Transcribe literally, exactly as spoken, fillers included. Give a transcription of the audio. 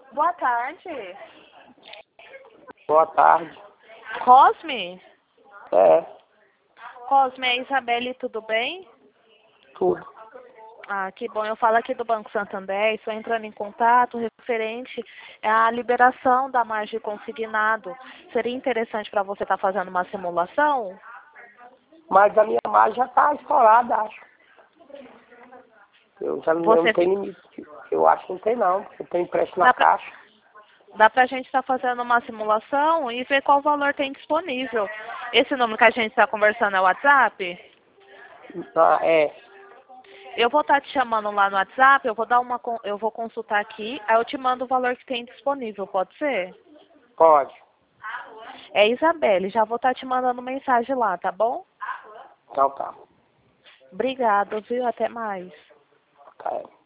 Boa tarde. Boa tarde. Cosme? É, Cosme, é Isabelle, tudo bem? tudo. Ah, que bom. Eu falo aqui do Banco Santander, estou entrando em contato referente à liberação da margem consignado. Seria interessante para você estar fazendo uma simulação? Mas a minha margem já tá estourada, acho. Eu já não, Você... não tenho limite. Eu acho que não tem não, porque tem empréstimo na Dá pra... caixa. Dá pra gente estar fazendo uma simulação e ver qual valor tem disponível. Esse número que a gente está conversando é o WhatsApp? Ah, é, Eu vou estar te chamando lá no WhatsApp, eu vou dar uma, con- eu vou consultar aqui, aí eu te mando o valor que tem disponível, pode ser? pode. É Isabelle, já vou estar te mandando mensagem lá, tá bom? Então tá. Obrigada, viu? Até mais. Tá.